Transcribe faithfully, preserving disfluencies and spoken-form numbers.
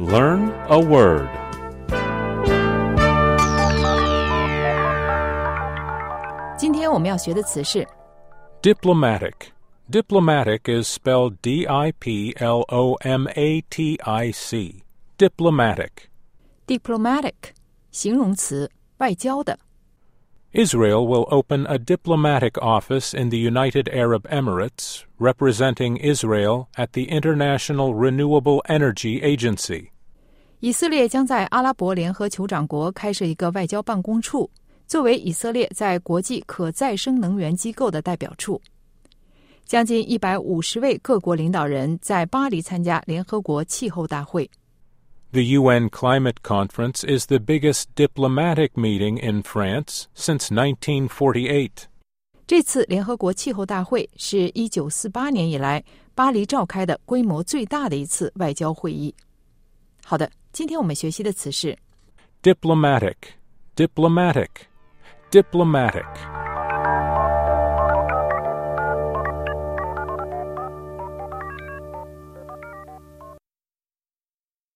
Learn a word. Diplomatic. 今天我们要学的词是 Diplomatic. Diplomatic is spelled D I P L O M A T I C. Diplomatic. diplomatic 形容词，外交的。 Israel will open a diplomatic office in the United Arab Emirates, representing Israel at the International Renewable Energy Agency. 以色列将在阿拉伯联合酋长国开设一个外交办公处，作为以色列在国际可再生能源机构的代表处。将近一百五十位各国领导人在巴黎参加联合国气候大会。 The U N Climate Conference is the biggest diplomatic meeting in France since nineteen forty-eight. 这次联合国气候大会是一九四八年以来巴黎召开的规模最大的一次外交会议。好的，今天我们学习的词是 Diplomatic, diplomatic, diplomatic.